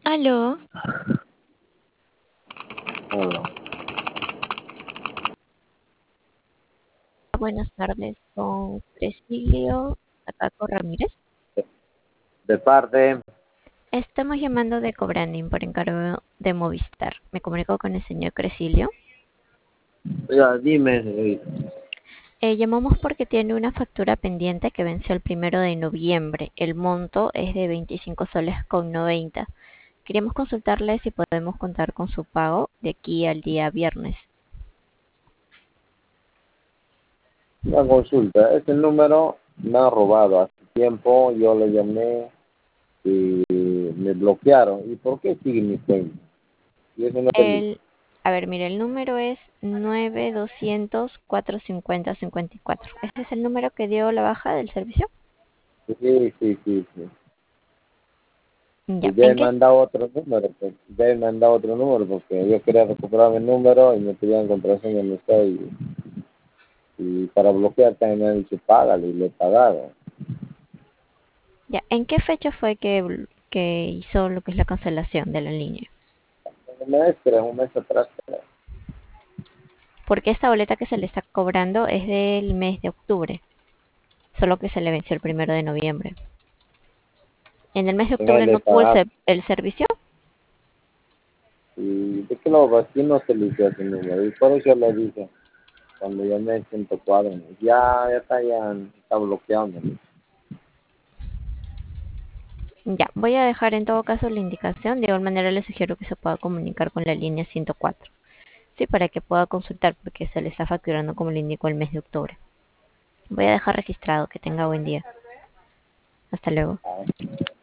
Aló, Hola. buenas tardes, con Cecilio Tacaco Ramírez. De parte, Estamos llamando de Cobranding por encargo de Movistar. Me comunico con el señor Crecilio. oiga, dime, señorita. Llamamos porque tiene una factura pendiente que venció el 1 de noviembre. El monto es de 25 soles con 90. Queríamos consultarle si podemos contar con su pago de aquí al día viernes. Una consulta. Ese número me han robado hace tiempo. Yo le llamé y me bloquearon. ¿Y por qué sigue mi cuenta? Y eso no es delito. El, a ver, mire, el número es 920045054. ¿Ese es el número que dio la baja del servicio? Sí, sí, sí, sí. Y Ya, ¿en debe qué? mandar otro número. Debe mandar otro número porque yo quería recuperar mi número y me pedían contraseña no sé. Y para bloquear también me han dicho págale y le he pagado. Ya, ¿en qué fecha fue que hizo lo que es la cancelación de la línea? Un mes atrás. Porque esta boleta que se le está cobrando es del mes de octubre, solo que se le venció el 1 de noviembre. En el mes de En él octubre le he no tuvo pagado. el servicio. Y de que lo aquí no se eligió ese número. Y por eso le dije, cuando llamé al 104, ya está, ya está bloqueado. Ya, voy a dejar en todo caso la indicación. De igual manera le sugiero que se pueda comunicar con la línea 104. Sí, para que pueda consultar porque se le está facturando como le indicó el mes de octubre. Voy a dejar registrado. Que tenga buen día. Hasta luego.